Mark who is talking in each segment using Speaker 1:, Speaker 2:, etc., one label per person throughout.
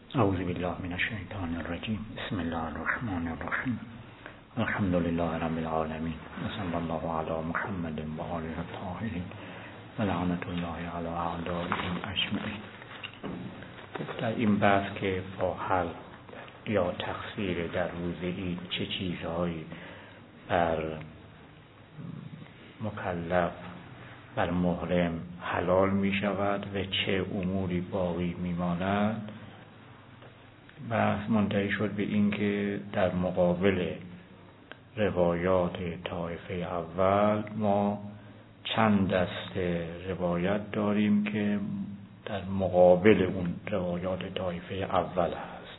Speaker 1: اعوذ بالله من الشیطان الرجیم. بسم الله الرحمن الرحیم. الحمد لله رب العالمین و صلی الله علی محمد و آله الطاهرین و لعنت الله علی اعدائهم اجمعین. در این بحث که با حل یا تقصیر در روز عید چه چیزهایی بر مکلف بر محرم حلال می شود و چه اموری باقی می ماند، بحث منتهی شد به این که در مقابل روایات طایفه اول ما چند دسته روایت داریم که در مقابل اون روایات طایفه اول هست.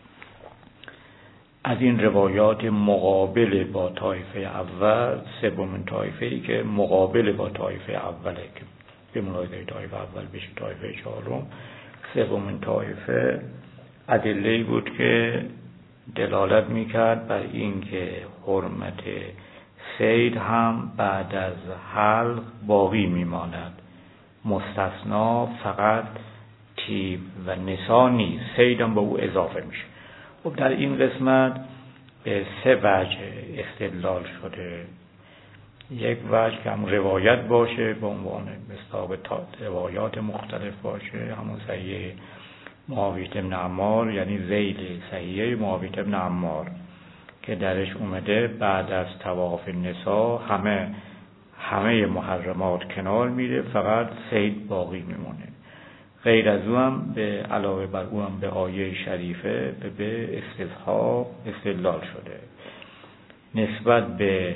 Speaker 1: از این روایات مقابل با طایفه اول، سومین طایفه‌ای که مقابل با طایفه اوله که به ملاحظه طایفه اول بشه طایفه چهارم، سومین طایفه ادله‌ای بود که دلالت میکرد بر این که حرمت صید هم بعد از حلق باقی میماند، مستثنا فقط تیب و نسا نیست، صید هم به او اضافه میشه. خب در این قسمت به سه وجه استدلال شده. یک وجه که هم روایت باشه به عنوان مصداق روایات مختلف باشه، همون صحیح معاویه بن عمار، یعنی ذیل صحیح معاویه بن عمار که درش اومده بعد از طواف نسا همه محرمات کنار میره، فقط صید باقی میمونه. غیر از او هم به علاوه بر او هم به آیه شریفه به استصحاب استدلال شده. نسبت به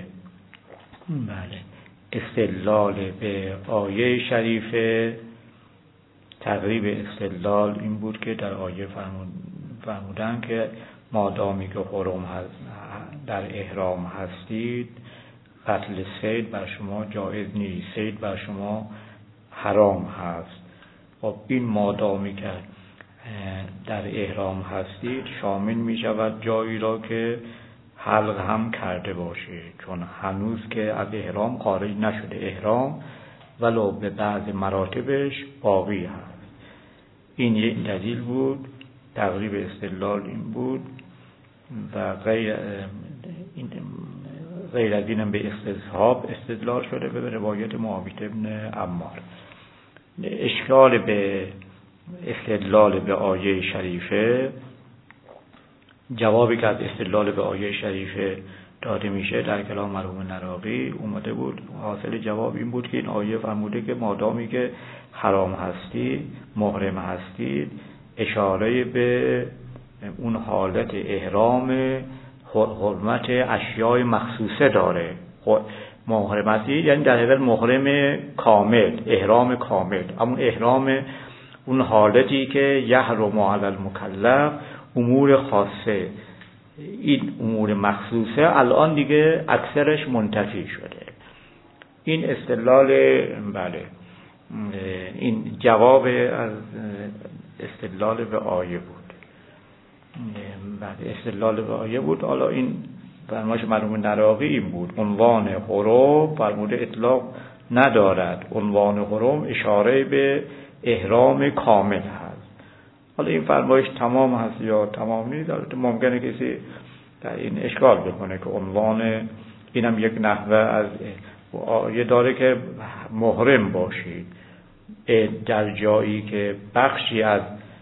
Speaker 1: استدلال به آیه شریفه تقریب استدلال این بود که در آیه فرمودن که مادامی که حرم هست در احرام هستید قتل صید بر شما جایز نیست، صید بر شما حرام هست. خب این مادامی که در احرام هستید شامل می شود جایی را که حلق هم کرده باشه، چون هنوز که از احرام خارج نشده، احرام ولو به بعض مراتبش باقی هست. این یک دلیل بود، تقریب استدلال این بود و غیر از اینم به استصحاب استدلال شده به روایت معاویه بن عمار. اشکال به استدلال به آیه شریفه، جوابی که از استدلال به آیه شریفه داده میشه در کلام مرحوم نراقی اومده بود، حاصل جواب این بود که این آیه فرموده که مادامی که حرام هستید، محرم هستید، اشاره به اون حالت احرام حرمت اشیاء مخصوصه داره. محرم هستید یعنی در حقیقت محرم کامل، احرام کامل، اما احرام اون حالتی که یحرم علی المکلف امور خاصه، این امور مخصوصه الان دیگه اکثرش منتفی شده. این استدلال این جواب از استدلال به آیه بود. استدلال به آیه بود. حالا این فرمایش مرحوم نراقی این بود، عنوان حرم فرموده اطلاق ندارد، عنوان حرم اشاره به احرام کامل هست. حالا این فرمایش تمام هست یا تمام نیست، ممکنه کسی در این اشکال بکنه که عنوان اینم یک نحوه از آیه داره که محرم باشید در جایی که بخشی از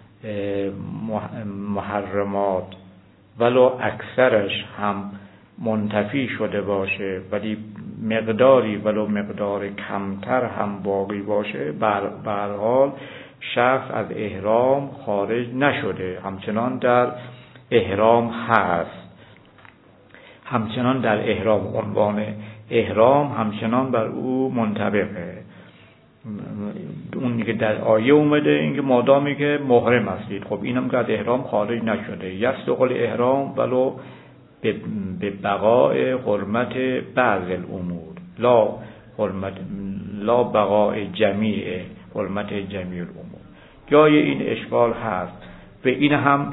Speaker 1: محرمات ولو اکثرش هم منتفی شده باشه ولی مقداری ولو مقدار کمتر هم باقی باشه، به هر حال شخص از احرام خارج نشده، همچنان در احرام هست، همچنان در احرام، عنوان احرام همچنان بر او منطبقه. اون که در آیه اومده این که مادامی که محرم هستید، خب اینم که از احرام خارج نشده، یصدق احرام ولو به بقاء حرمت بعض الامور لا بقاء جمیع حرمت جمیع الامور. جای این اشکال هست به این هم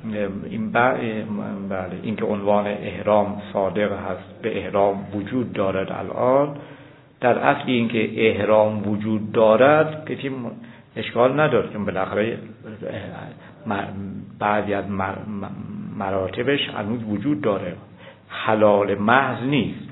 Speaker 1: این که عنوان احرام صادق هست، به احرام وجود دارد الان، در اصل این که احرام وجود دارد کسی اشکال نداره، چون بالاخره بعضی از مراتبش هنوز وجود داره، حلال محض نیست.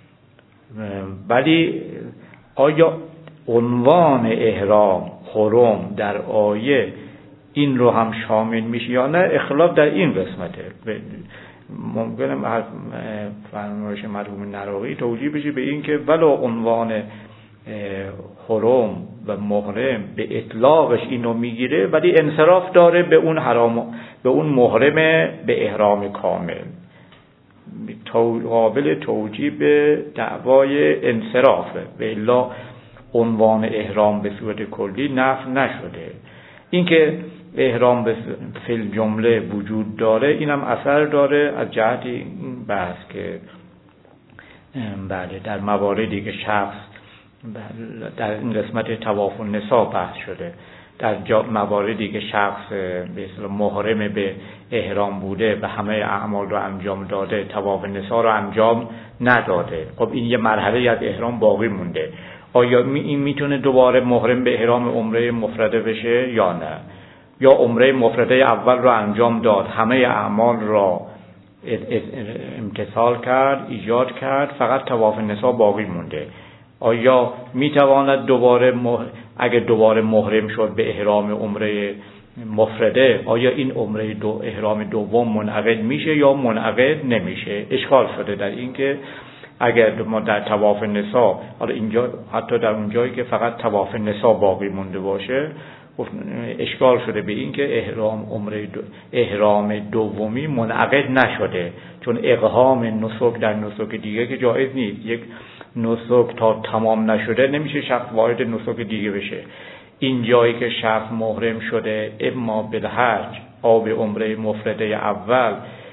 Speaker 1: ولی آیا عنوان احرام حرم در آیه این رو هم شامل میشه یا نه؟ اختلاف در این قسمته. ممکنه فرمایش مرحوم نراقی توجیه بشه به این که ولو عنوان حرم و محرم به اطلاقش اینو میگیره، ولی انصراف داره به اون حرام، به اون محرم به احرام کامل، قابل توجیه به دعوای انصرافه. به الا عنوان احرام به صورت کلی نفی نشده. اینکه احرام به فی جمله وجود داره اینم اثر داره از جهت این بحث که بله در مواردی که شخص در این قسمت طواف النساء بحث شده، در مواردی که شخص به اصطلاح محرم به احرام بوده و همه اعمال رو انجام داده، طواف النساء رو انجام نداده، خب این یه مرحله از احرام باقی مونده. آیا این میتونه دوباره محرم به احرام عمره مفرده بشه یا نه؟ یا عمره مفرده اول رو انجام داد، همه اعمال را امتثال کرد، ایجاد کرد، فقط طواف النساء باقی مونده. آیا میتواند دوباره اگه دوباره محرم شد به احرام عمره مفرده، آیا این عمره احرام دوم منعقد میشه یا منعقد نمیشه؟ اشکال شده در این که اگر ما در طواف النساء، حالا اینجا حتی در اون جایی که فقط طواف النساء باقی مونده باشه، اشکال شده به این که احرام دومی منعقد نشده، چون اقحام نسک در نسک دیگه که جایز نیست. یک نسک تا تمام نشده نمیشه شخص وارد نسک دیگه بشه. این جایی که شخص محرم شده اما بالحج او به عمره مفرده اول،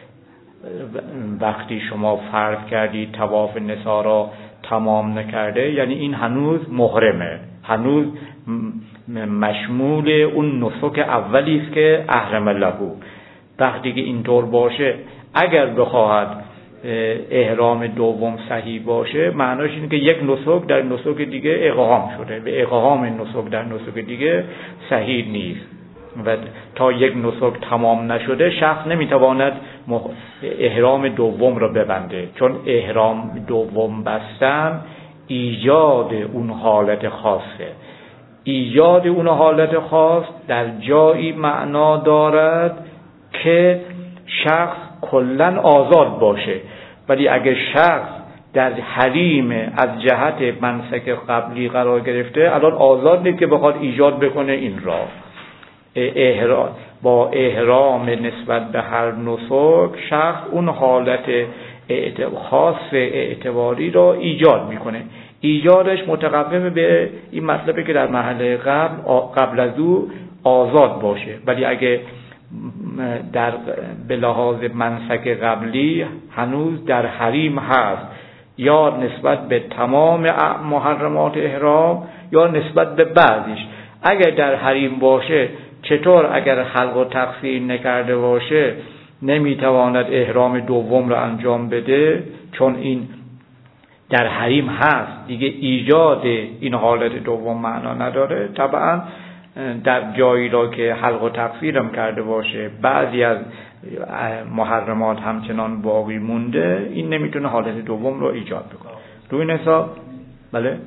Speaker 1: وقتی شما فرض کردید طواف النساء را تمام نکرده، یعنی این هنوز محرمه، هنوز مشمول اون نسک اولی است که احرم له. وقتی که اینطور باشه، اگر بخواهد احرام دوم صحیح باشه، معناش اینه که یک نسک در نسک دیگه اقحام شده، به اقحام نسک در نسک دیگه صحیح نیست و تا یک نسک تمام نشده شخص نمیتواند احرام دوم رو ببنده، چون احرام دوم بستن ایجاد اون حالت خاصه. ایجاد اون حالت خاص در جایی معنا دارد که شخص کلن آزاد باشه، ولی اگه شخص در حریم از جهت منسک قبلی قرار گرفته، الان آزاد نیست که بخواد ایجاد بکنه این را. با احرام نسبت به هر نسک شخص اون حالت خاص اعتباری را ایجاد میکنه. ایجادش متقوم به این مطلبه که در مرحله قبل از او آزاد باشه، ولی اگه به لحاظ منسک قبلی هنوز در حریم هست، یا نسبت به تمام محرمات احرام یا نسبت به بعضیش. اگر در حریم باشه، چطور اگر خلق و تقصیر نکرده باشه نمیتواند احرام دوم را انجام بده؟ چون این در حریم هست دیگه، ایجاد این حالت دوم معنا نداره. طبعا در جایی را که حلق و تقصیرم کرده باشه، بعضی از محرمات همچنان باقی مونده، این نمیتونه حالت دوم رو ایجاد بکنه. روی این حساب بله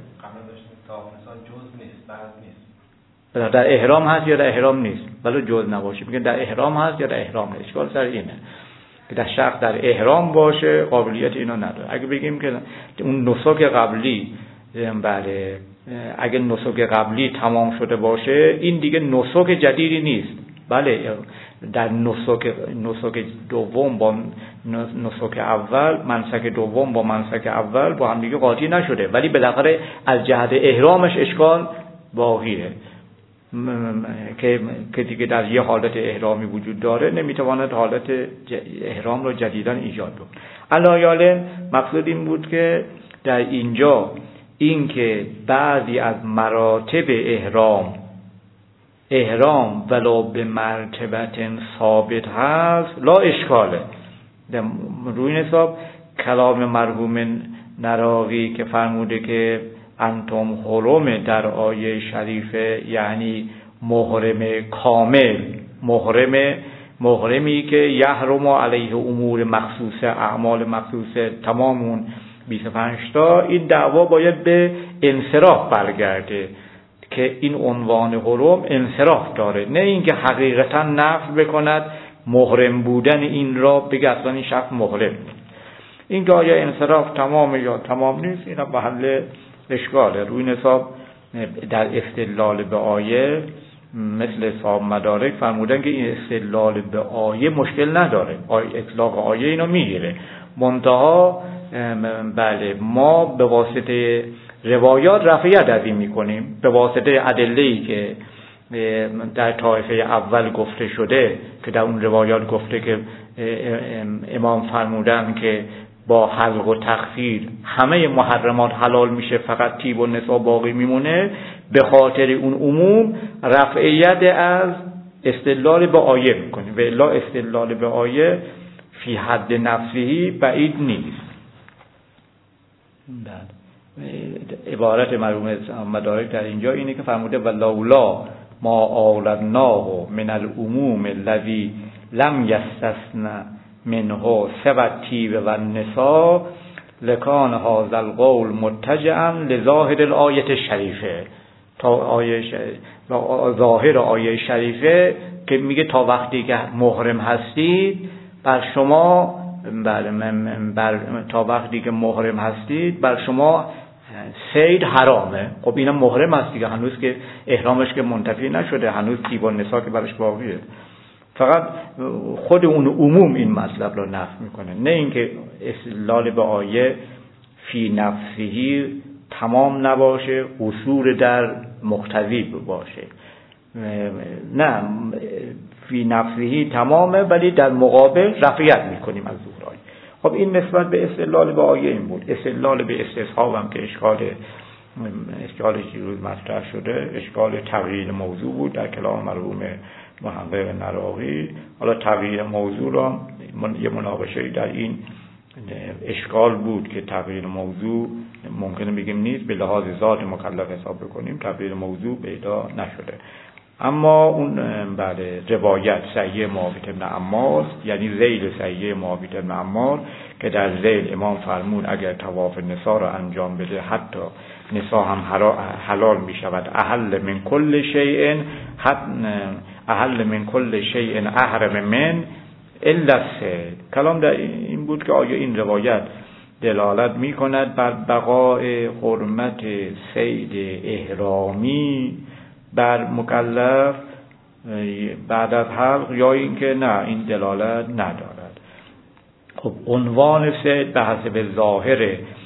Speaker 1: در احرام هست یا در احرام نیست، بله جز نباشه، میگن در احرام هست یا در احرام نیست. اشکال سر اینه که در شخص در احرام باشه قابلیت اینو نداره. اگه بگیم که اون نسک قبلی، بله اگه نسک قبلی تمام شده باشه، این دیگه نسک جدیدی نیست. بله در نسک دوم با نسک اول، منسک دوم با منسک اول با هم دیگه قاطی نشده، ولی بالاخره از جهت احرامش اشکال باقیه که دیگه در یه حالت احرامی وجود داره، نمیتواند حالت احرام رو جدیداً ایجاد بکنه. علایال مقصود این بود که در اینجا این که بعضی از مراتب احرام ولو به مرتبت ثابت هست لا اشکاله. روی این حساب کلام مرحوم نراقی که فرموده که انتم حرم در آیه شریفه، یعنی محرم کامل محرمی که یحرم علیه امور مخصوصه، اعمال مخصوصه، تمام اون 25 تا، این دعوا باید به انصراف برگرده که این عنوان حرم انصراف داره، نه اینکه حقیقتا نفی بکند محرم بودن این را، بگه اصلا این شخص محرم نیست. این که آیا انصراف تمام یا تمام نیست، این محل اشکاله. روی این حساب در استدلال به آیه مثل اصحاب مدارک فرمودن که این استدلال به آیه مشکل نداره، اطلاق آیه اینو میگیره، منتها بله ما به واسطه روایات رفعیت از این میکنیم، به واسطه ادله‌ای که در طایفه اول گفته شده که در اون روایات گفته که امام فرمودن که با حلق و تخفیر همه محرمات حلال میشه، فقط طیب و نساء باقی میمونه، به خاطر اون عموم رفعیت از استدلال به آیه میکنیم و الا استدلال به آیه فی حد نفسه بعید نیست. عبارت مرحوم مدارک در اینجا اینه که فرموده ولولا ما اولدناه من العموم الذی لم یستثن منه سوى الطیب و النساء لکان هذا القول متجعا لظاهر الآیه الشریفه. تا آیه ظاهر آیه شریفه که میگه تا وقتی که محرم هستید بر شما تا وقتی که محرم هستید بر شما صید حرامه. خب اینا محرم هست دیگه، هنوز که احرامش که منتفی نشده، هنوز طیب و نساء که برش باقیه، فقط خود اون عموم این مطلب رو نفی میکنه، نه اینکه استدلال به آیه فی نفسه تمام نباشه، قصور در مقتضی باشه، نه فی نفسه تمامه ولی در مقابل رفعیت میکنیم از ظهور آیه. خب این نسبت به استدلال به آیه این بود. استدلال به استصحاب هم که اشکالش روز مطرح شده، اشکال تغییر موضوع بود در کلام مرحوم محقق نراقی. حالا تغییر موضوع را یه مناقشه در این اشکال بود که تغییر موضوع ممکنه بگیم نیست، به لحاظ ذات مکلف حساب بکنیم، تغییر موضوع پیدا نشده. اما اون بله روایت صحیح معاویه بن عمار، یعنی ذیل صحیح معاویه بن عمار که در ذیل امام فرمود اگر طواف نساء را انجام بده حتی نساء هم حلال می شود. احل من کل شیء احرم من الا الصید. کلام در این بود که آیا این روایت دلالت می کند بر بقای حرمت صید احرامی بر مکلف بعد از حلق، یا اینکه نه این دلالت ندارد. خب عنوان صید به حسب ظاهر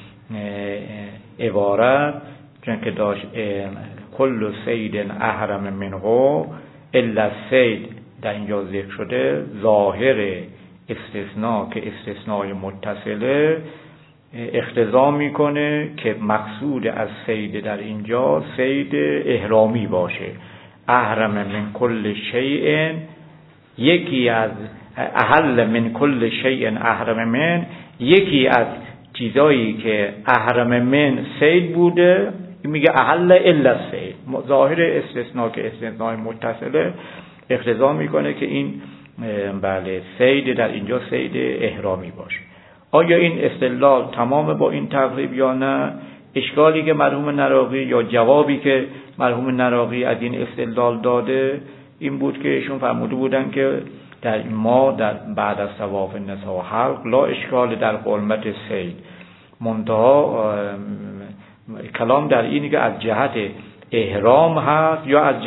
Speaker 1: عبارت چون که داشت کل صید احرم منه الا الصید در اینجا ذکر شده، ظاهر استثناء که استثناء متصله اقتضا میکنه که مقصود از صید در اینجا صید احرامی باشه. احرم من کل شیء، یکی از احل من کل شیء احرم من، یکی از چیزایی که احرم من صید بوده میگه احل الا الصید. ظاهر استثناء که استثناء متصله اقتضا میکنه که این بله صید در اینجا صید احرامی باشه. آیا این استدلال تمام با این تقریب یا نه؟ اشکالی که مرحوم نراقی یا جوابی که مرحوم نراقی از این استدلال داده این بود که ایشون فرموده بودن که در ما در بعد از طواف نساء و حلق لا اشکال در حرمت صید، منتها کلام در اینی که از جهت احرام هست یا از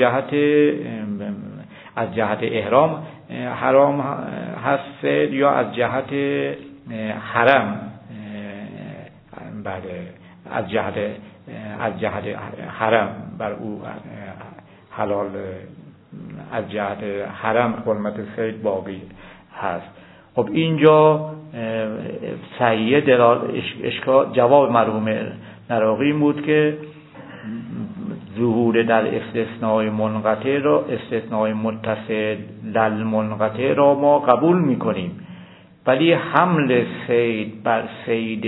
Speaker 1: جهت احرام حرام هست یا از جهت حرم، بله از جهت حرم بر او حلال، از جهت حرم حرمت صید باقی هست. خب اینجا صحیح جواب مرحوم نراقی بود که ظهور در استثناء منقطع را، استثناء متصل للمنقطع را ما قبول میکنیم، ولی حمل صید بر صید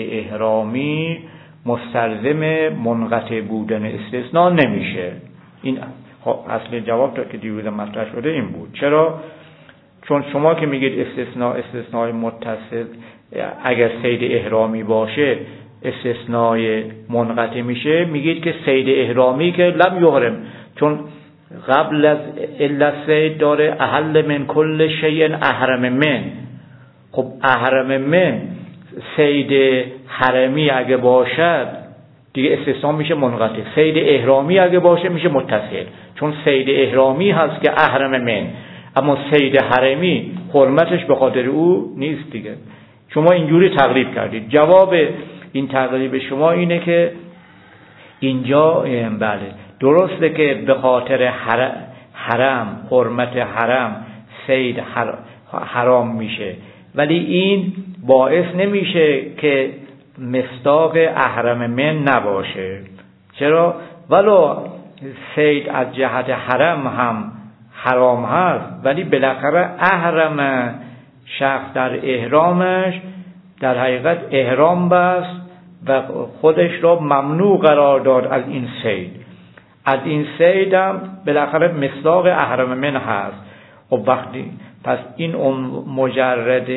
Speaker 1: احرامی مستلزم منقطع بودن استثناء نمیشه. این اصل جواب تا که دیروز مطرح شده این بود. چرا؟ چون شما که میگید استثناء متصل اگر صید احرامی باشه استثناء منقطع میشه، میگید که صید احرامی که لم یحرم، چون قبل از الا صید داره احل من کل شیء احرم من. خب احرم من صید حرمی اگه باشد دیگه استثناء میشه منقطع، صید احرامی اگه باشه میشه متصل، چون صید احرامی هست که احرم من، اما صید حرمی حرمتش به خاطر او نیست دیگه. شما اینجوری تقریب کردید. جواب این تقریب شما اینه که اینجا بله درسته که به خاطر حرم، حرمت حرم صید حرام میشه، ولی این باعث نمیشه که مصداق احرم من نباشه. چرا؟ ولو صید از جهت حرم هم حرام هست، ولی بالاخره احرم شخص در احرامش در حقیقت احرام بست و خودش را ممنوع قرار داد از این صید. از این صید هم بالاخره مصداق احرم من هست. و وقتی پس این مجرد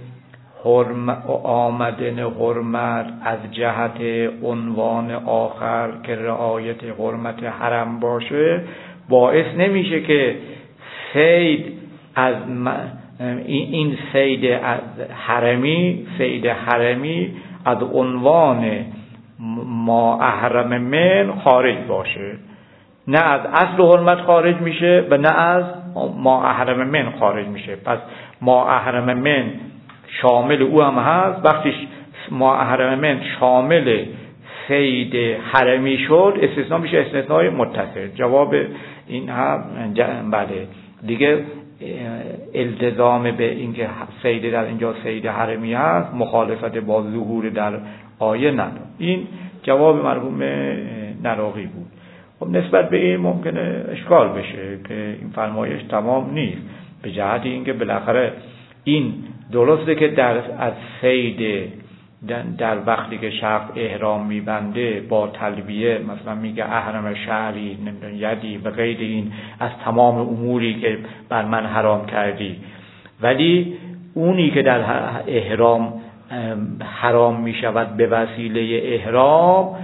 Speaker 1: آمدن حرمت از جهت عنوان آخر که رعایت حرمت حرم باشه باعث نمیشه که صید از این صید حرمی از عنوان ما احرم من خارج باشه، نه از اصل حرمت خارج میشه و نه از ما احرم من خارج میشه. پس ما احرم من شامل او هم هست. وقتی ما احرم من شامل صید حرمی شد استثناء میشه استثناء متصل. جواب این هم بله دیگه التزام به اینکه صید در اینجا صید حرمی هست مخالفت با ظهور در آیه نداره. این جواب مرحوم نراقی بود. خب نسبت به این ممکنه اشکال بشه که این فرمایش تمام نیست، به جهت اینکه بالاخره این درسته که از صید در وقتی که شخص احرام میبنده با تلبیه مثلا میگه احرم شعری یدی و غیر این از تمام اموری که بر من حرام کردی، ولی اونی که در احرام حرام میشود به وسیله احرام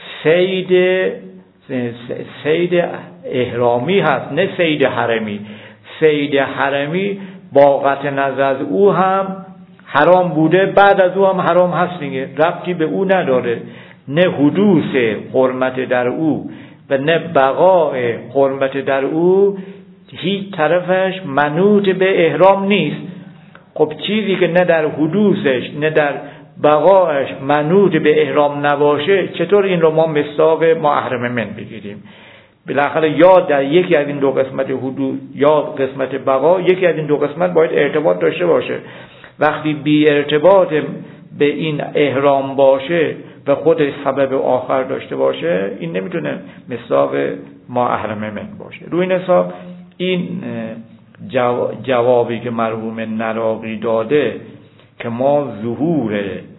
Speaker 1: صید احرامی هست نه صید حرمی. صید حرمی با قطع نظر از او هم حرام بوده، بعد از او هم حرام هست دیگه، ربطی به او نداره، نه حدوث حرمت در او و نه بقای حرمت در او هیچ طرفش منوط به احرام نیست. خب چیزی که نه در حدوثش نه در بقایش منوط به احرام نباشه چطور این رو ما مصداق ما احرم من بگیریم؟ بالاخره یا در یکی از این دو قسمت حدود یا قسمت بقا یکی از این دو قسمت باید ارتباط داشته باشه. وقتی بی ارتباط به این احرام باشه و خودش سبب آخر داشته باشه این نمیتونه مصداق ما احرم من باشه. روی این حساب این جوابی که مرحوم نراقی داده که ما ظهور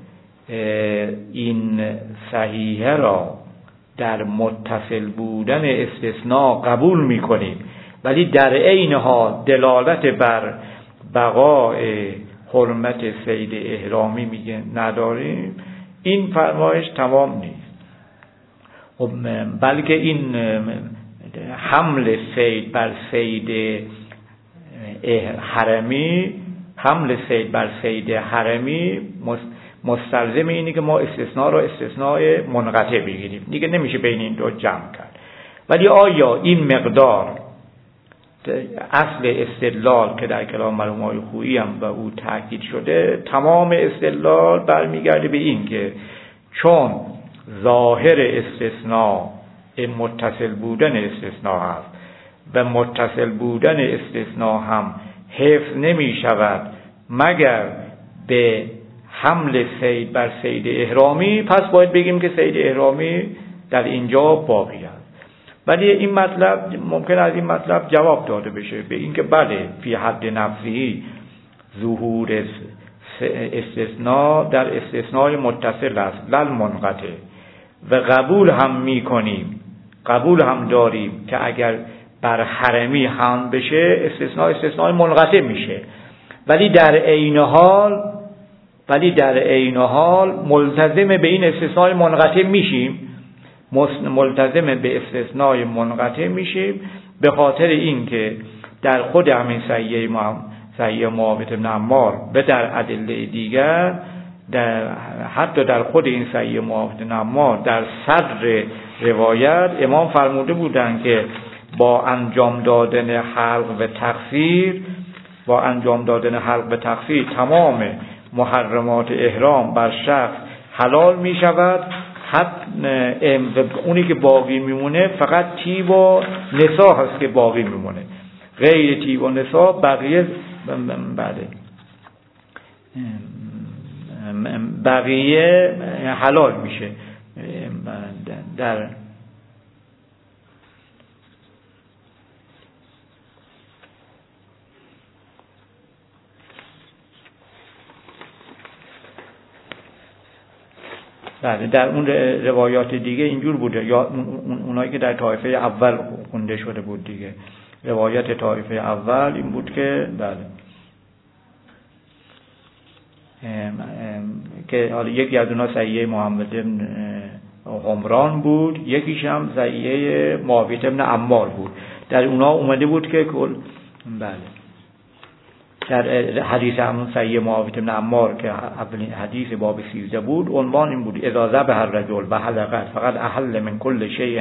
Speaker 1: این صحیحه را در متصل بودن استثناء قبول میکنیم ولی در عین حال دلالت بر بقای حرمت صید احرامی میگه نداریم، این فرمایش تمام نیست. بلکه این حمل صید بر صید حرمی مستلزم اینه که ما استثناء را استثناء منقطع بگیریم دیگه، نمیشه بین این دو جمع کرد. ولی آیا این مقدار اصل استدلال که در کلام مرحوم آقای خویی هم و او تاکید شده، تمام استدلال برمیگرده به این که چون ظاهر استثناء متصل بودن استثناء هست و متصل بودن استثناء هم حفظ نمی شود مگر به حمل صید بر صید احرامی، پس باید بگیم که صید احرامی در اینجا باقی است. ولی این مطلب ممکن از این مطلب جواب داده بشه به این که بله فی حد نفسی ظهور استثناء در استثناء متصل است لل منقطع و قبول هم می کنیم، قبول هم داریم که اگر بر حرمی هم بشه استثناء منقطع میشه، ولی در عین حال ملتزم به این استثناء منقطع میشیم، ملتزم به استثناء منقطع میشیم به خاطر اینکه در خود همین صحیح معاویة بن عمار به در ادله دیگر، حتی در خود این صحیح معاویة بن عمار در صدر روایت امام فرموده بودند که با انجام دادن حلق و تقصیر تمام محرمات احرام بر شخص حلال می شود، اونی که باقی میمونه فقط طیب و نسا هست که باقی میمونه، غیر طیب و نسا بقیه حلال میشه. در اون روایات دیگه اینجور بوده، یا اونایی که در طایفه اول خونده شده بود دیگه، روایت طایفه اول این بود که که حالا یکی از اونها صحیح محمد بن حمران بود، یکیش هم صحیح معاویة بن عمار بود. در اونها اومده بود که در حدیث همون صحیح معاویة بن عمار که اولین حدیث باب 13 بود، عنوان این بود: اذا ذبح الرجل و حلق فقد احل من كل شيء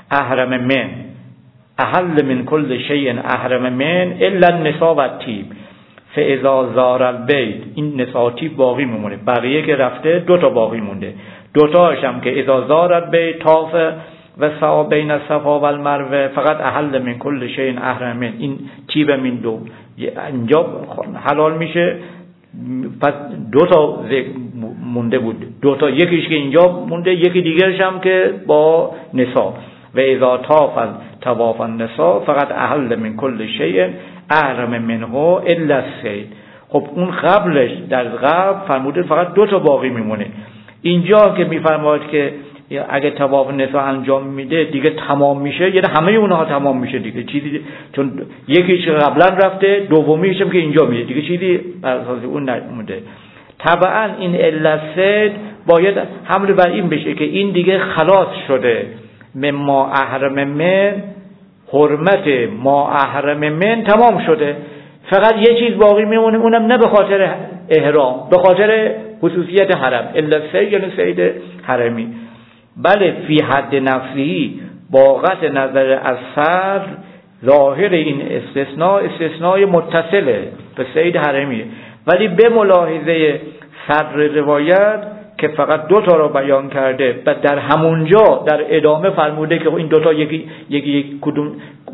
Speaker 1: احرم من الا النساء و الطیب فاذا زار البیت. این نساء طیب باقی میمونه، بقیه که رفته دوتا باقی مونده، دوتاش هم که اذا زار البیت طاف و سعی بین الصفا و المروه فقط احل من كل شيء احرم من. این طیب من دو اینجا حلال میشه، پس دوتا مونده بود، دوتا، یکیش که اینجا مونده، یکی دیگرش هم که با نساء. و اذا طاف طواف النساء فقط احل من كل شيء احرم منه الا الصید. خب اون قبلش در قبل فرموده فقط دوتا باقی میمونه، اینجا که میفرماید که اگه طواف نساء انجام میده دیگه تمام میشه، یعنی همه اونها تمام میشه دیگه، چیزی چون یکیش قبلا رفته، دومیش هم که اینجا میده دیگه، چیزی بر اساس اون نمونده. طبعا این الا الصید باید حمل بر این بشه که این دیگه خلاص شده، مما احرم من، حرمت ما احرم من تمام شده، فقط یه چیز باقی میمونه، اونم نه به خاطر احرام، به خاطر خصوصیت حرم، الا الصید یعنی صید حرمی. بله فی حد نفسی با قطع نظر از صدر ظاهر این استثناء متصله به صید حرمیه، ولی به ملاحظه صدر روایت که فقط دوتا را بیان کرده و در همونجا در ادامه فرموده که این دوتا یکی کدوم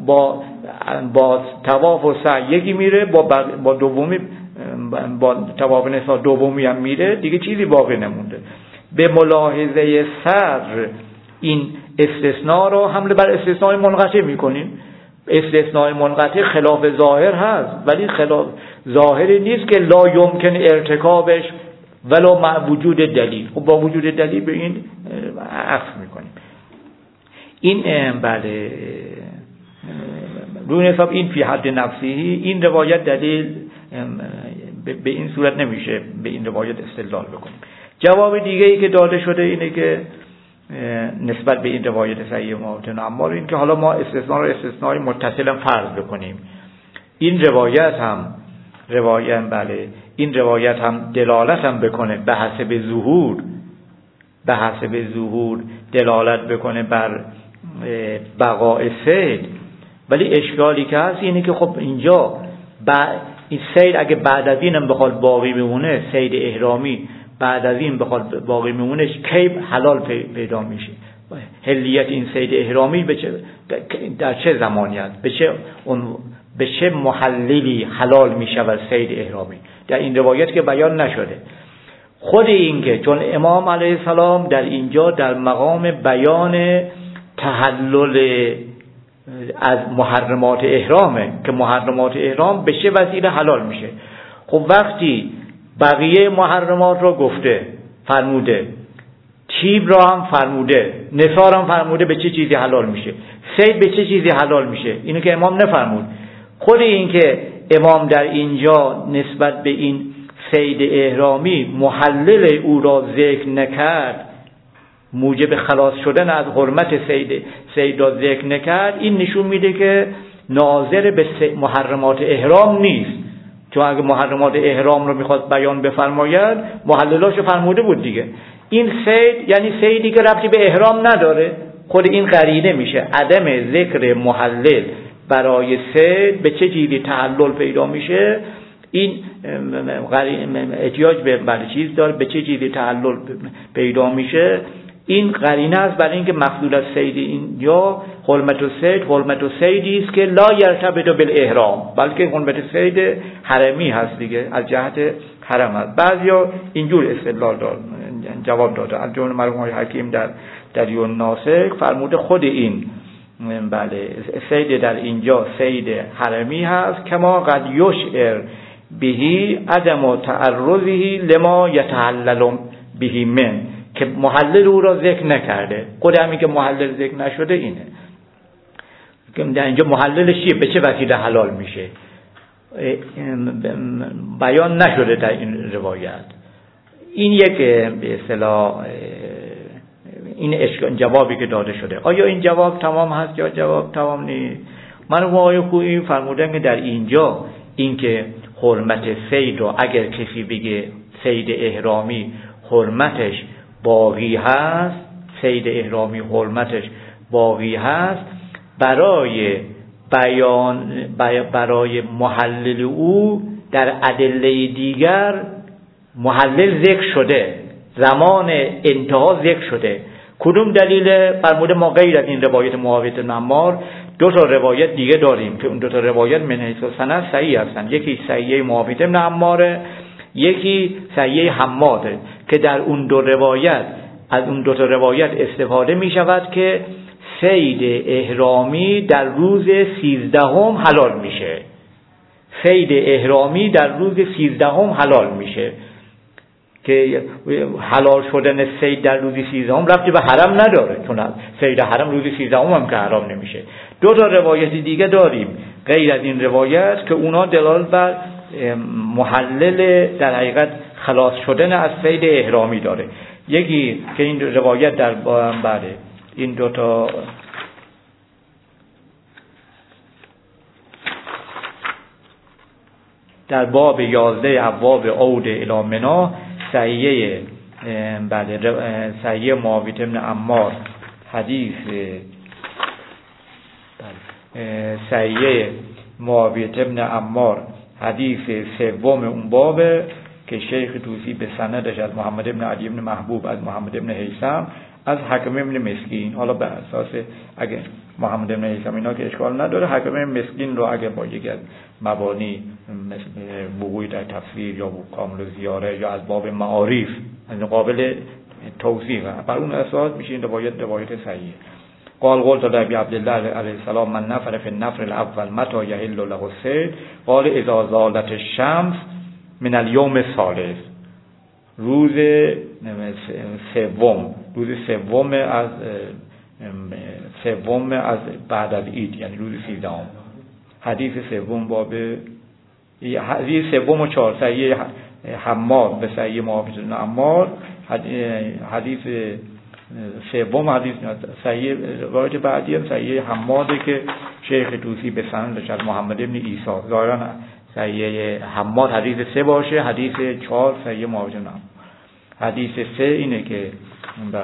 Speaker 1: با طواف و سعی یکی میره، با دومی با طواف نساء دومی هم میره، دیگه چیزی باقی نمونده. به ملاحظه صدر این استثناء را حمل بر استثناء منقطع میکنیم. استثناء منقطع خلاف ظاهر هست، ولی خلاف ظاهری نیست که لا یمکن ارتکابش ولو مع وجود دلیل. خب با وجود دلیل به این عکس میکنیم. این بله روی حساب این فی حد نفسی، این روایت دلیل به این صورت نمیشه به این روایت استدلال بکنیم. جواب دیگه ای که داده شده اینه که نسبت به این روایت صحیح معاویة بن عمار، این که حالا ما استثناء متصل فرض بکنیم، این روایت هم دلالت هم بکنه به حسب ظهور دلالت بکنه بر بقاء صید، ولی اشکالی که هست اینه که خب اینجا این صید اگه بعد از این هم بخواد باقی بمونه، صید احرامی بعد از این بخواد باقی میمونه، کی حلال پیدا میشه؟ حلیت این صید احرامی در چه زمانی است؟ به چه محللی حلال میشود صید احرامی؟ در این روایت که بیان نشده. خود این که چون امام علیه السلام در اینجا در مقام بیان تحلل از محرمات احرامه که محرمات احرام به چه وسیله حلال میشه. خب وقتی بقیه محرمات رو گفته، فرموده چیب را هم فرموده، نثار هم فرموده به چه چیزی حلال میشه، صید به چه چیزی حلال میشه. اینو که امام نفرمود. خود این که امام در اینجا نسبت به این صید احرامی محلل او را ذکر نکرد، موجب خلاص شدن از حرمت صید را ذکر نکرد، این نشون میده که ناظر به محرمات احرام نیست. چون اگه محرمات احرام رو میخواد بیان بفرماید محللاشو فرموده بود دیگه. این صید یعنی صیدی که ربطی به احرام نداره، خود این قرینه میشه عدم ذکر محلل برای صید به چه چیزی تحلل پیدا میشه. این احتیاج به چیز داره، به چه چیزی تحلل پیدا میشه. این قرینه است برای اینکه مقصود از صید اینجا حرمت الصید است که لا یرتبط بالاحرام، بلکه حرمت صید حرمی هست دیگه، از جهت حرم است. بعضیا اینجور استدلال جواب داده. از جمله مرحوم آقای حکیم در دریون ناسک فرموده خود این بله صید در اینجا صید حرمی هست، کما قد یشعر بهی عدم تعرضه لما یتحلل بهی من، که محلل او را ذکر نکرده. خود همین که محلل ذکر نشده اینه که در اینجا محللش چیه، به چه وسیله حلال میشه بیان نشده در این روایت. این یک به اصطلاح این جوابی که داده شده. آیا این جواب تمام هست یا جواب تمام نیست؟ مرحوم آقای خویی فرمودن که در اینجا اینکه حرمت صید رو اگر کسی بگه صید احرامی حرمتش باقی هست، صید احرامی حرمتش باقی هست، برای بیان برای محلل او در ادله دیگر محلل ذکر شده، زمان انتها ذکر شده. کدوم دلیل؟ فرموده ما غیر از این روایت معاویه بن عمار دو تا روایت دیگه داریم که اون دو تا روایت من حیث سند صحیح هستن. یکی صحیح معاویه بن عماره، یکی صحیح حماده، که در اون دو روایت از اون دو تا روایت استفاده می شود که صید احرامی در روز 13 حلال میشه. صید احرامی در روز 13 حلال میشه، که حلال شدن صید در روز 13 ربطی به حرم نداره، چون صید حرم روز 13 هم که حرام نمیشه. دو تا روایت دیگه داریم غیر از این روایت که اونا دلالت بر محلل در حقیقت خلاص شدن از صید احرامی داره. یکی که این روایت در بله این دوتا در باب 11 ابواب عود الی منی صحیح بله صحیح معاویه بن عمار حدیث بله صحیح معاویه بن عمار حدیث سوم اون باب که شیخ طوسی به سندش از محمد بن علی بن محبوب از محمد بن هیثم از حکم بن مسکین. حالا بر اساس اگه محمد بن هیثم اینا که اشکال نداره، حکم بن مسکین رو اگه با یک از مبانی مثل وقوعی در تفسیر یا کامل زیاره یا از باب معارف از قابل توثیق بر اون اساس میشه این روایت صحیح. قال قلت لابي عبد الله علیه السلام من نفر فی النفر الاول متى يحل له الصيد قال اذا زالت الشمس من اليوم الثالث، روز سوم از بعد از عید، یعنی روز 13. حدیث سوم باب حدیث سوم و 4 صحیح حماد به صحیح معاویه بن عمار، حدیث سوم حدیث صحیح روایت بعدی هم صحیح حماده که شیخ طوسی به سندش از محمد بن عیسی. ظاهرا صحیح حماد حدیث 3 باشه، حدیث 4 صحیح معاویه بن عمار. حدیث 3 اینه که بله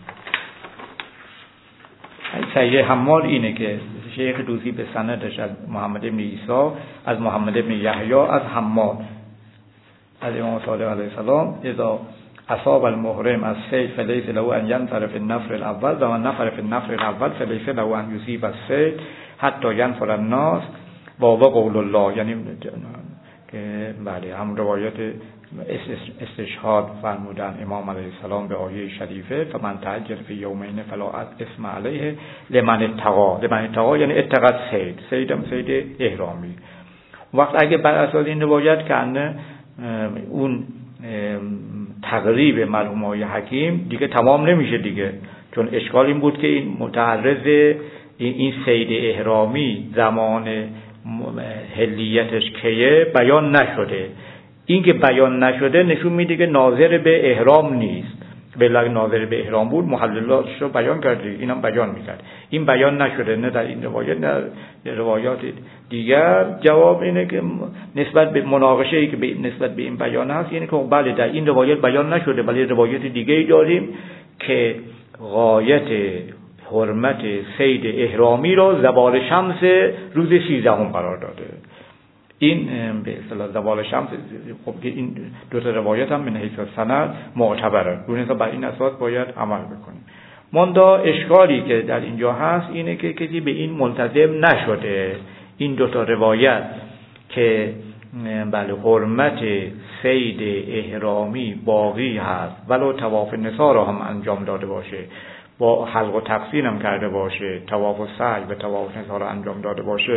Speaker 1: صحیح حماد اینه که شیخ طوسی به سندش از محمد بن عیسی از محمد بن یحیی از حماد از امام صادق علیه السلام اذا اصاب المحرم از صید فلیس له ان ينفر في النفر الاول و من نفر في النفر الاول فلیس له ان یصیب الصید حتی ینفر الناس و قول الله، یعنی که بله هم روایت استشهاد فرمودن امام علیه السلام به آیه شریفه فمن تعجل فی یومین فلا اسم علیه لمن اتقى یعنی اتقى صید احرامی. وقت اگه بر اساس این روایت که اون تقریب مرحوم آقای حکیم دیگه تمام نمیشه دیگه، چون اشکال این بود که این متعرض این صید احرامی زمان حلیتش کیه بیان نشده. این که بیان نشده نشون میده که ناظر به احرام نیست. بلکه ناظر به احرام بود محللاتش رو بیان کرده، اینم بیان میکرد. این بیان نشده، نه در این روایت نه در روایات دیگر. جواب اینه که نسبت به مناقشه ای که نسبت به این بیان هست، یعنی که بله در این روایت بیان نشده، ولی روایت دیگه ای داریم که غایت حرمت صید احرامی را زوال شمس روز 13 قرار داده. این به اصطلاح زوال شمس، خب که این دو تا روایت هم من حیث سند معتبره، روی بر این اساس باید عمل بکنیم. ماندا اشکالی که در اینجا هست اینه که کسی به این ملتزم نشده. این دو تا روایت که بله حرمت صید احرامی باقی هست ولو طواف نسا را هم انجام داده باشه، با حلق و تقصیر هم کرده باشه، طواف و سعی و طواف نسا را انجام داده باشه،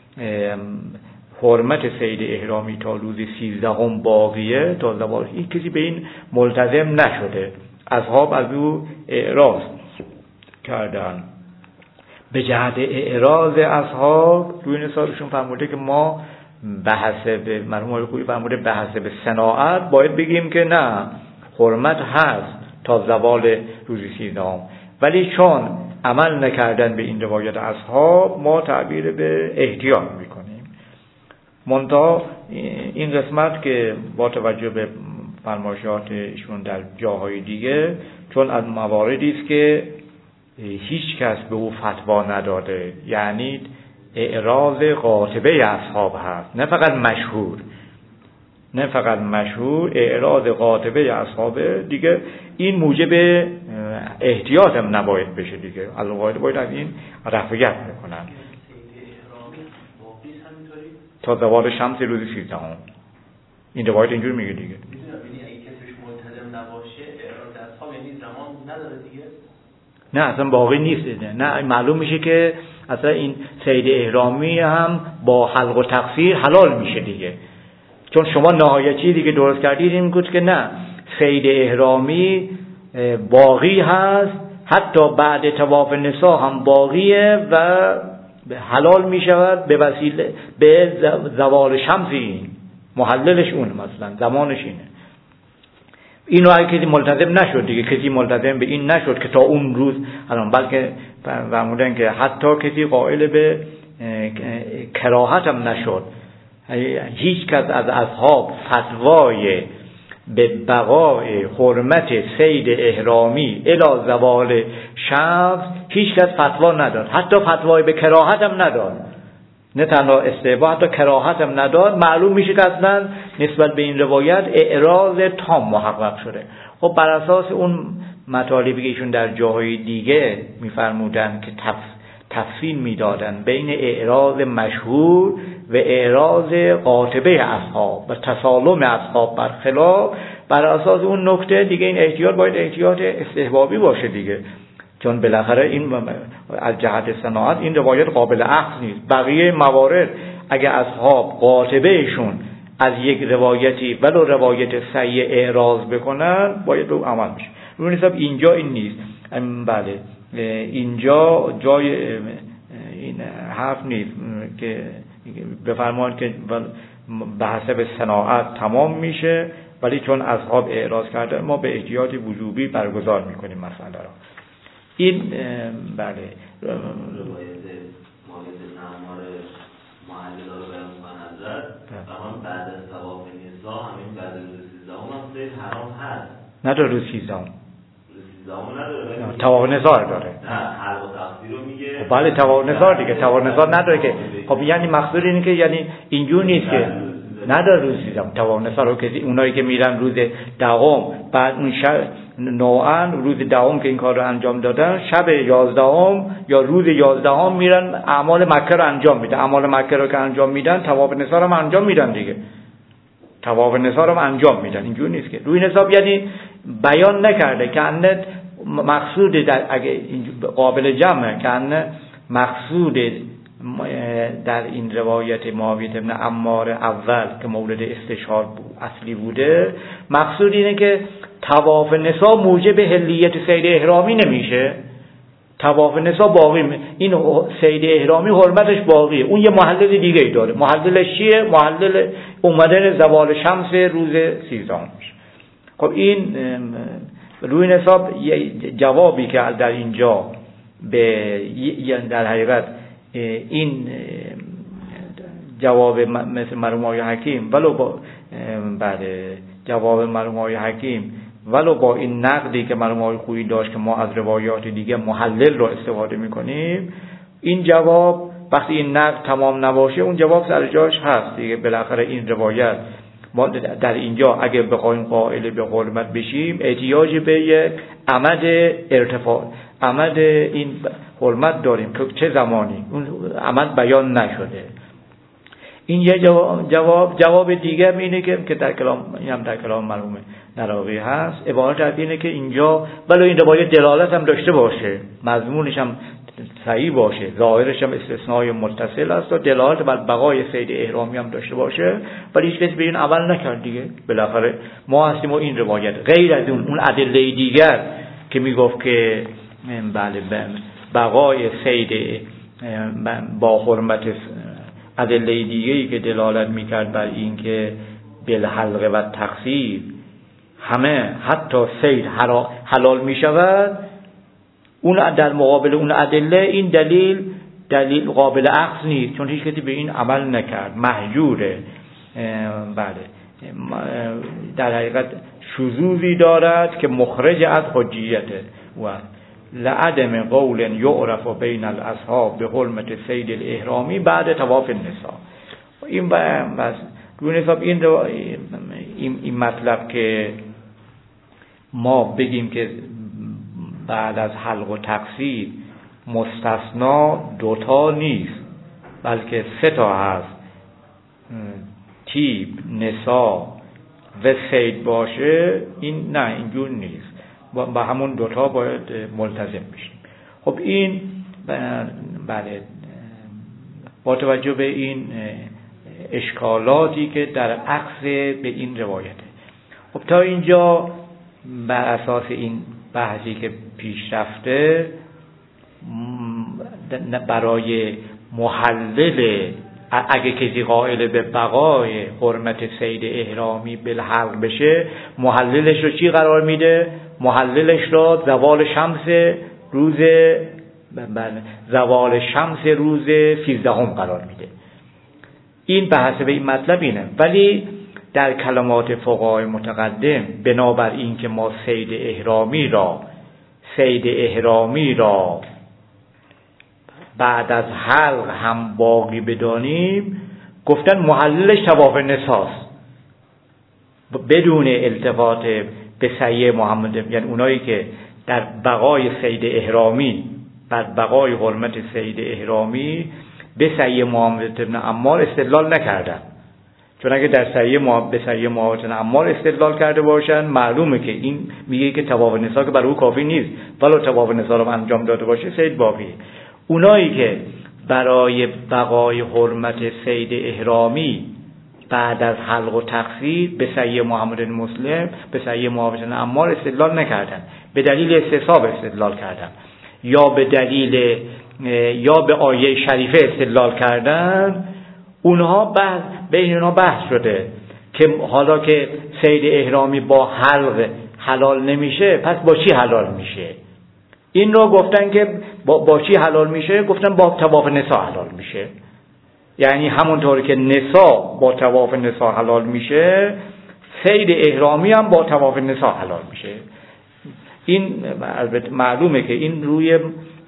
Speaker 1: حرمت صید احرامی تا روز 13 باقیه تا زوال. این کسی به این ملتزم نشده. اصحاب از او اعراض کردن. به جهت اعراض اصحاب روی نصابشون فرموده که ما به حسب مرحوم آقای خویی فرموده به حسب صناعت باید بگیم که نه، حرمت هست تا زوال روز 13، ولی چون عمل نکردن به این روایت اصحاب ما تعبیر به احتیاط میکنیم. منتها این قسمت که با توجه به فرمایشات ایشون در جاهای دیگه، چون از مواردی است که هیچ کس به او فتوا نداده، یعنی اعراض قاطبه اصحاب هست، نه فقط مشهور، اعراض قاطبه اصحاب دیگه، این موجب احتیاط هم نباید بشه دیگه. القاعده باید از این رفعیت بکنن تا زوال شمس روز 13. این روایت اینجور میگه دیگه.
Speaker 2: میدونم یعنی اگه کسیش ملتزم نباشه اعراض اصحاب یعنی زمان نداره دیگه؟
Speaker 1: نه اصلا باقی نیست. نه معلوم میشه که اصلا این صید احرامی هم با حلق و تقصیر حلال میشه دیگه، چون شما نهایتی دیگه درست کردید این بود که نه، صید احرامی باقی هست، حتی بعد طواف نسا هم باقیه و حلال می شود به وسیله به زوال شمسی. محللش اون مثلا زمانش اینه. اینو اگه کسی ملتزم نشد دیگه، کسی ملتزم به این نشد که تا اون روز الان، بلکه فرمودن که حتی کسی قائل به کراهت هم نشد. هیچ کس از اصحاب فتوای به بقای حرمت صید احرامی الی زوال شمس هیچ کس فتوا نداد، حتی فتوای به کراهت هم نداد، نه تنها استحباب حتی کراهت هم نداد. معلوم میشه که اصلا نسبت به این روایت اعراض تام محقق شده. خب بر اساس اون مطالبی که ایشون در جاهای دیگه میفرمودن که تفصیل میدادن بین اعراض مشهور و اعراض قاطبه اصحاب و تسالم اصحاب برخلاف، بر اساس اون نکته دیگه این احتیاط باید احتیاط استحبابی باشه دیگه، چون بالاخره این از جهت صناعت این روایت قابل اخذ نیست. بقیه موارد اگه اصحاب قاطبهشون از یک روایتی ولو روایت صحیح اعراض بکنن باید رو عمل بشه. رو حساب اینجا این نیست. بله اینجا جای این حرف نیست که بفرمایید که به حسب صناعت تمام میشه، ولی چون اصحاب اعراض کردن ما به احتیاط وجوبی برگزار میکنیم مسئله را. این بله
Speaker 2: روایت مالک نعمار محلل رو بیان کنن حضرت و بعد از طواف نسا همین بعد از روز 13 هم صید حرام هست،
Speaker 1: نداره روز 13
Speaker 2: نداره،
Speaker 1: طواف نسا داره.
Speaker 2: نه حلق و تقصیر رو میگه.
Speaker 1: بله طواف نسا دیگه، طواف نسا نداره که. خب یعنی مقصود اینه که یعنی اینجور نیست که نداره روز 13 طواف نسا رو، که اونایی که میرن روز 10 بعد اون شب نوعاً روز 10 که این کار رو انجام دادن، شب 11 یا روز 11 میرن اعمال مکه رو انجام میدن. اعمال مکه رو که انجام میدن طواف نسا رو هم انجام میدن دیگه، طواف نسا رو هم انجام میدن. اینجور نیست که روی حساب یعنی بیان نکرده که انت مقصود در اگه قابل جمع که انت مقصود در این روایت معاویه بن عمار اول که مورد استشهاد اصلی بوده، مقصود اینه که طواف نسا موجب حلیت صید احرامی نمیشه. طواف نسا باقی، این صید احرامی حرمتش باقیه، اون یه محلل دیگه ای داره. محللش چیه؟ محلل اومدن زوال شمس روز 13 میشه. خب این روی حساب جوابی که در اینجا به در حقیقت این جواب مثل مرحوم آقای حکیم ولو با جواب مرحوم آقای حکیم ولو با این نقدی که مرحوم آقای خویی داشت که ما از روایات دیگه محلل رو استفاده میکنیم، این جواب وقتی این نقد تمام نباشه اون جواب سر جاش هست دیگه. بالاخره این روایت ما در اینجا اگه بخوایم قائل به حرمت بشیم احتیاج به یک عمد ارتفاع، عمد این حرمت داریم که چه زمانی اون عمد بیان نشده. این یه جواب دیگه اینه که در کلام، این هم در کلام مرحوم نراقی هست، عبارت از اینه که اینجا بله این روایت دلالت هم داشته باشه، مضمونش هم صحیح باشه، ظاهرش هم استثنای متصل است و دلالت بر بقای صید احرامی هم داشته باشه، ولی هیچ کس به این عمل نکرد دیگه. بالاخره ما هستیم و این روایت غیر از اون ادله دیگر که میگفت که بله بقای صید با حرمت، ادله دیگه‌ای که دلالت میکرد بر این که بالحلقه و تقصیر همه حتی صید حلال میشود، اون در مقابل اون ادله این دلیل قابل اخذ نیست، چون هیچ کسی به این عمل نکرد، محجوره. بله در حقیقت شذوذی دارد که مخرج از حجیته و لعدم قول یعرف بین الاصحاب به حرمت صید الاحرامی بعد طواف النساء. این بس دون حساب این مطلب که ما بگیم که بعد از حلق و تقصیر مستثنا دوتا نیست بلکه 3 تا هست، تیب، نساء و صید باشه، این نه اینجور نیست، با همون دوتا باید ملتزم بشیم. خب این بله با توجه به این اشکالاتی که در عکس به این روایته. خب تا اینجا بر اساس این بحثی که پیش رفته برای محلل، اگه کسی قائل به بقای حرمت صید احرامی بالحلق بشه، محللش رو چی قرار میده؟ محللش رو زوال شمس روز 13 قرار میده. این بحث به این مطلب اینه. ولی در کلمات فقهای متقدم بنابر این که ما صید احرامی را بعد از حلق هم باقی بدانیم، گفتن محللش طواف نساست بدون التفات به سعی محمد، یعنی اونایی که در بقای صید احرامی، بر بقای حرمت صید احرامی به سعی محمد ابن عمار استدلال نکردن، چون اگه در به سعی محمد ابن عمار استدلال کرده باشن معلومه که این میگه که طواف نساء که برای او کافی نیست، ولو طواف نساء رو انجام داده باشه صید باقیه. اونایی که برای بقای حرمت صید احرامی بعد از حلق و تقصیر به سعی محمد مسلم، به سعی محمد بن عمار استدلال نکردن، به دلیل استصحاب استدلال کردن، یا به دلیل یا به آیه شریفه استدلال کردن، اونها بین اونها بحث شده که حالا که صید احرامی با حلق حلال نمیشه، پس با چی حلال میشه؟ این رو گفتن که با چی حلال میشه؟ گفتن با طواف نساء حلال میشه. یعنی همونطوری که نساء با طواف نساء حلال میشه، صید احرامی هم با طواف نساء حلال میشه. این البته معلومه که این روی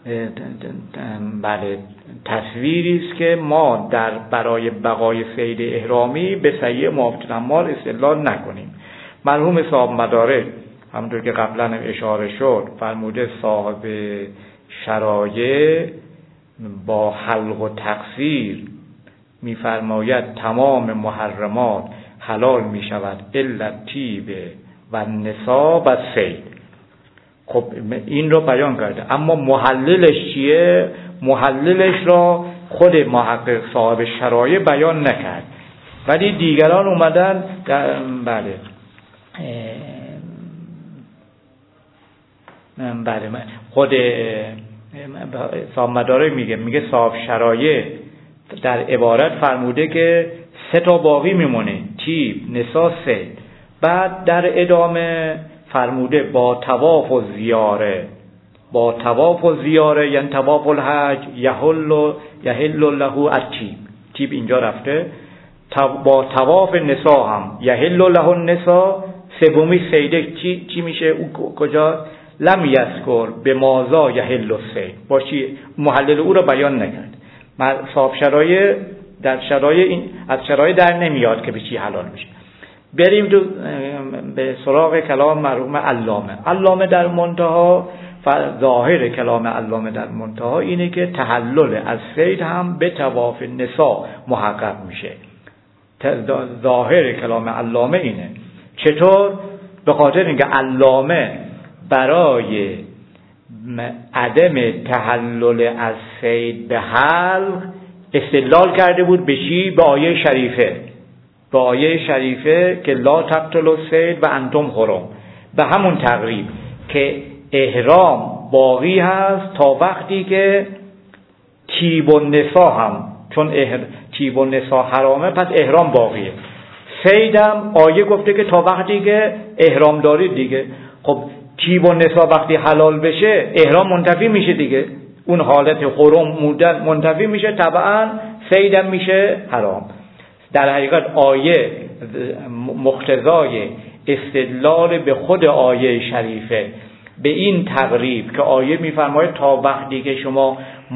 Speaker 1: بله تصویری است که ما برای بقای صید احرامی به سعی محمد عمار استدلال نکنیم. مرحوم صاحب مدارک همونطور که قبلا اشاره شد فرموده صاحب شرایع با حلق و تقصیر می‌فرماید تمام محرمات حلال می‌شود الا طیب و نساء و صید. خب این رو بیان کرده، اما محللش چیه؟ محللش را خود محقق صاحب شرایع بیان نکرد، ولی دیگران اومدن بله بله خود صاحب مدارک میگه صاحب شرایع در عبارت فرموده که 3 تا باقی میمونه، تیب، نسا، صید. بعد در ادامه فرموده با طواف و زیاره، با طواف و زیاره یعنی طواف الحج یحل له الطیب، تیب اینجا رفته، با طواف نسا هم یحل له النسا. سومی سیده چی میشه؟ او کجا؟ لم یذکر به مازا یحل الصید، باشی محلل او را بیان نکرد. صاحب شرایع در شرایع این از شرایع در نمیاد که به چی حلال میشه. بریم به سراغ کلام مرحوم علامه در منتها. ظاهر کلام علامه در منتها اینه که تحلل از صید هم به طواف نسا محقق میشه. ظاهر کلام علامه اینه. چطور؟ به خاطر اینکه علامه برای عدم تحلل از صید به حلق استدلال کرده بود به چی؟ به آیه شریفه، به آیه شریفه که لا تقتلوا الصید و انتم حرم. به همون تقریب که احرام باقی هست تا وقتی که طیب النسا هم، چون طیب النسا حرامه پس احرام باقیه. صیدم آیه گفته که تا وقتی که احرام دارید دیگه. خب طیب النسا وقتی حلال بشه احرام منتفی میشه دیگه، اون حالت حرم مدت منتفی میشه، طبعا صیدم میشه حرام. در حقیقت آیه مقتضای استدلال به خود آیه شریفه به این تقریب که آیه میفرماید تا وقتی که شما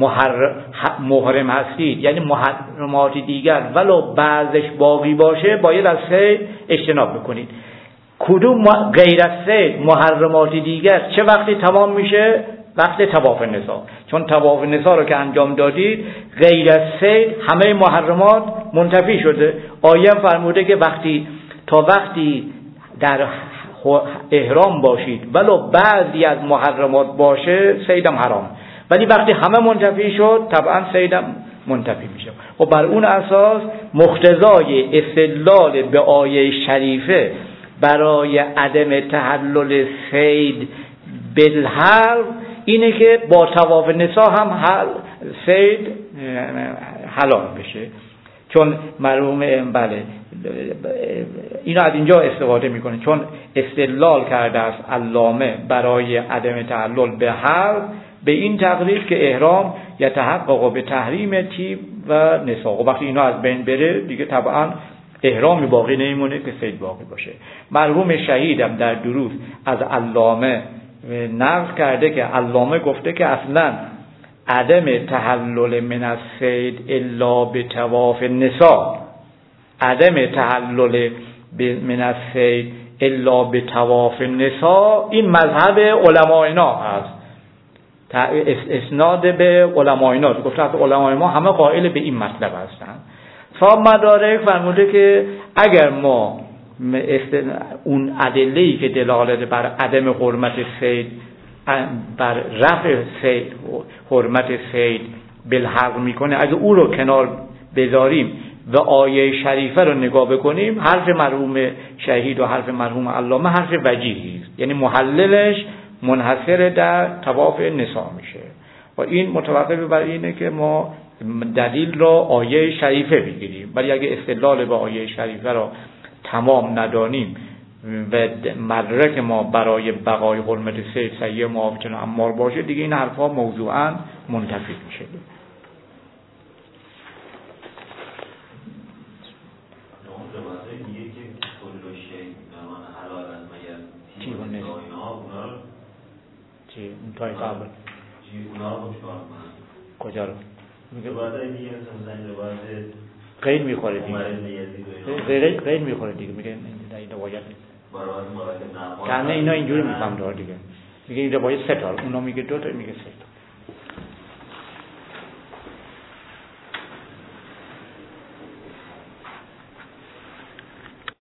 Speaker 1: محرم هستید، یعنی محرمات دیگر ولو بعضش باقی باشه باید از صید اجتناب بکنید. کدوم غیر از صید محرمات دیگر چه وقتی تمام میشه؟ وقت طواف نسا. چون طواف نسا رو که انجام دادید غیر از صید همه محرمات منتفی شده. آیه فرموده که تا وقتی در احرام باشید ولو بعضی از محرمات باشه صیدم حرام، ولی وقتی همه منتفی شد طبعا صیدم منتفی میشه. و بر اون اساس مقتضای استدلال به آیه شریفه برای عدم تحلل صید بالحلق اینه که با طواف نسا هم صید حلال بشه. چون مرحوم بله اینو از اینجا استفاده میکنه، چون استدلال کرده است علامه برای عدم تحلل به حلق به این تقریب که احرام یتحقق به تحریم طیب و نسا. و وقتی اینا از بین بره دیگه طبعا احرامی باقی نمیمونه که صید باقی باشه. مرحوم شهیدم در دروس از علامه نقل کرده که علامه گفته که اصلا عدم تحلل من الصید الا به طواف النساء، عدم تحلل من الصید الا به طواف النساء این مذهب علمای ما هست. اسناد به علمای ما گفته است علمای ما همه قائل به این مطلب هستند. صاحب مدارک فرموده که اگر ما اون ادله‌ای که دلالت بر عدم حرمت صید، بر رفع صید حرمت صید بالحق میکنه، اگه او رو کنار بذاریم و آیه شریفه رو نگاه بکنیم، حرف مرحوم شهید و حرف مرحوم علامه حرف وجیهی است، یعنی محللش منحصر در طواف نسا میشه. و این متوقف بر اینه که ما دلیل را آیه شریفه بگیریم، ولی اگه استدلال به آیه شریفه را تمام ندانیم و مدرک ما برای بقای حرمت صید سیه معافچن امار باشه، دیگه این حرفا موضوعا منتفی میشه. اون کجا رو میگه غیر میخوره دیگه، غیر میخوره دیگه، میگه این روایت کنه اینا اینجوری میفهم دار دیگه، میگه این روایت 3 تا، اونا میگه 2 تا، میگه 3 تا.